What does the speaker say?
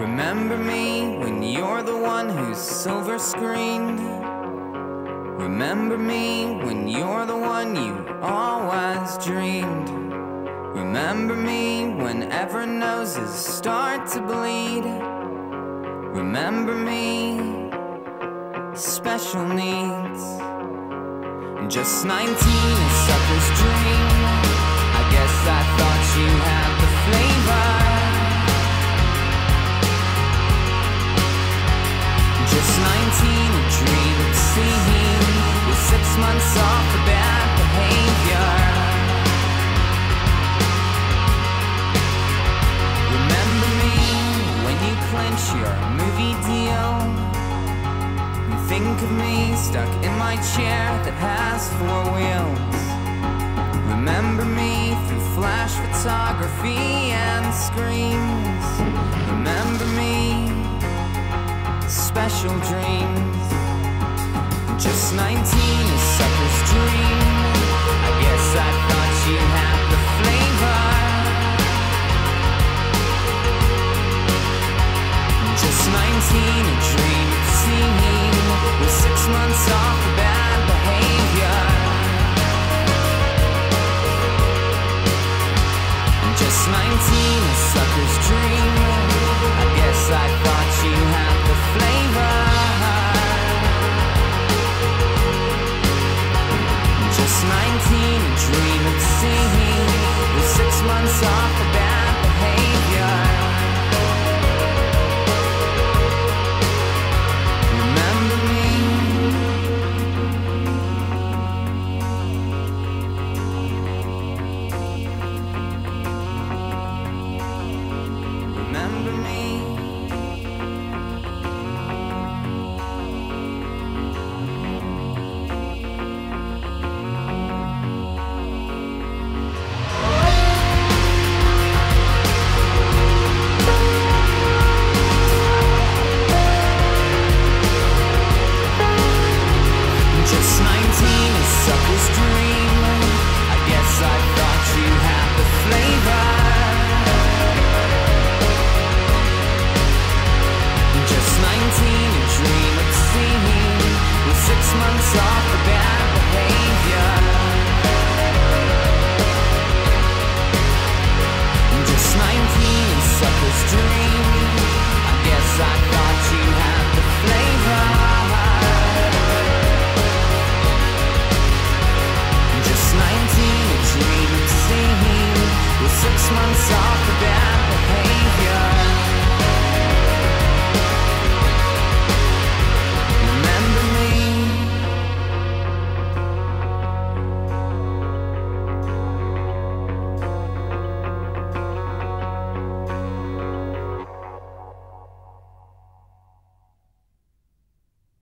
Remember me when you're the one who's silver screened. Remember me when you're the one you always dreamed. Remember me whenever noses start to bleed. Remember me, special needs. Just 19, a sucker's dream. I guess I thought you had the flavor. Just 19, a dream of seeing with 6 months off for bad behavior. Remember me when you clinch your movie deal. And think of me stuck in my chair that has 4 wheels. Remember me through flash photography and screens. Remember me, special dreams. Just 19, a sucker's dream. I guess I thought you had the flavor. Just 19, a dream of seeing with 6 months off for bad behavior. Just 19, a sucker's dream. I guess I thought you had the flavor. Just 19, a dream of seeing with 6 months off for bad behavior. Remember me. Remember me. Just 19, a sucker's dream. I guess I thought you had the flavor. Just 19, a dream of seeing with 6 months off for bad behavior. Just 19, a sucker's dream. I guess I thought you had the flavor. Just 19, a dream of seeing with 6 months off the bat.